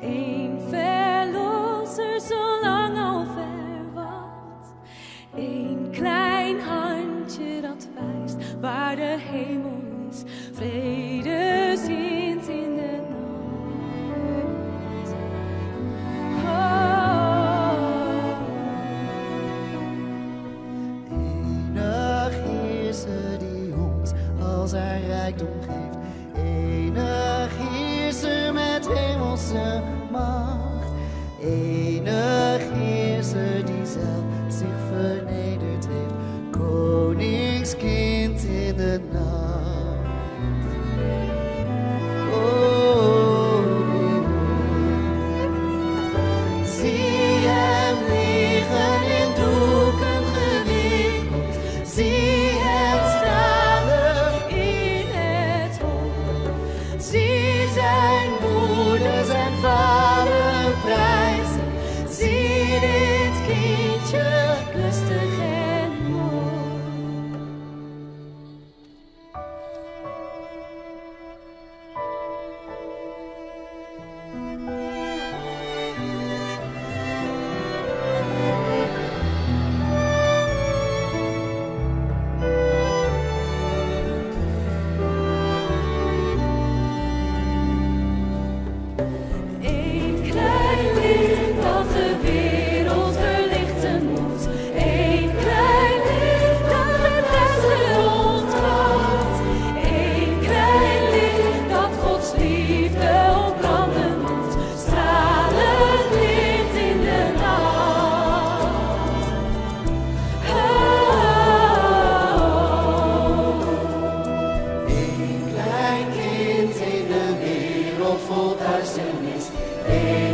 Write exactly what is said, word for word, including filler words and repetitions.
Eén verlosser zo lang al verwacht. Eén klein handje dat wijst waar de hemel is. Vrede zint in de nacht. Oh. Enig heerser die ons al zijn rijkdom geeft. Enig heerser met hemelse macht. Enig heerser die zelf zich vernederd heeft. Koningskind in de nacht. Oh, zie hem liggen in doeken gewikkeld. Zie hem stralen In het hoofd. zie zijn moeders en vader prijzen. Zie dit kindje Lustig en mooi. Eén klein licht dat de wereld verlichten moet. Eén klein licht dat het duister ontgaat. Eén klein licht dat Gods liefde opbranden moet. Stralend licht in de nacht. Oh. Een klein kind in de wereld vol duisternis.